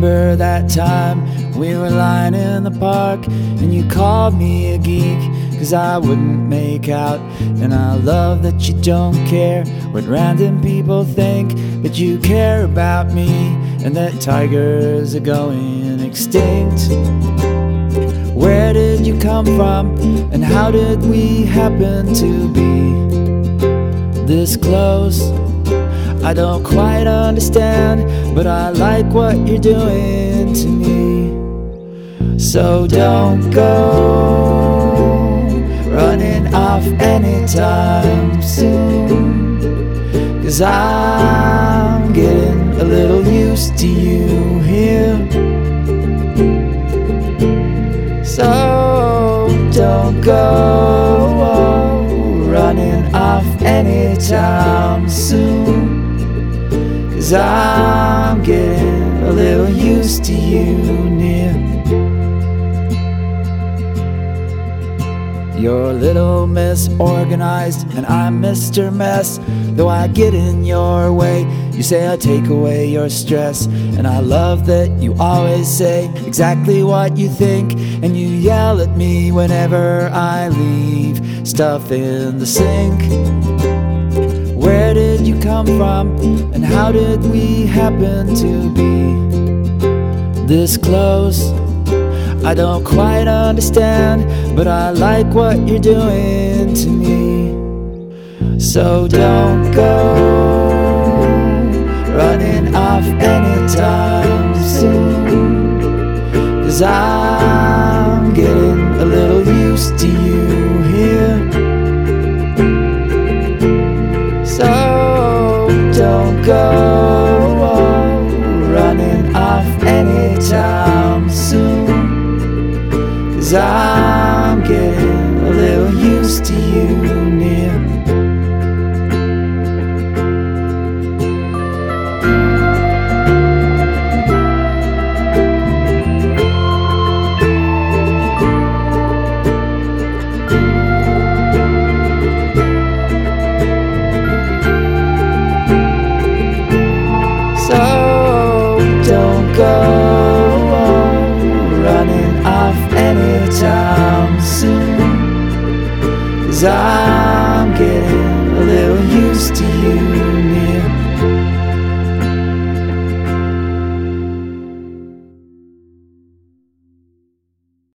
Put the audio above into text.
remember that time we were lying in the park and you called me a geek 'cause I wouldn't make out. And I love that you don't care what random people think, but you care about me and that tigers are going extinct. Where did you come from and how did we happen to be this close? I don't quite understand, but I like what you're doing to me. So don't go running off anytime soon, 'cause I'm getting a little used to you here. So don't go running off anytime soon, 'cause I'm getting a little used to you near. You're a little misorganized and I'm Mr. Mess. Though I get in your way, you say I take away your stress. And I love that you always say exactly what you think, and you yell at me whenever I leave stuff in the sink. Where did you come from and how did we happen to be this close? I don't quite understand, but I like what you're doing to me. So don't go running off anytime soon, 'cause I'm getting a little used to you here. So don't go running off anytime soon, 'cause I'm getting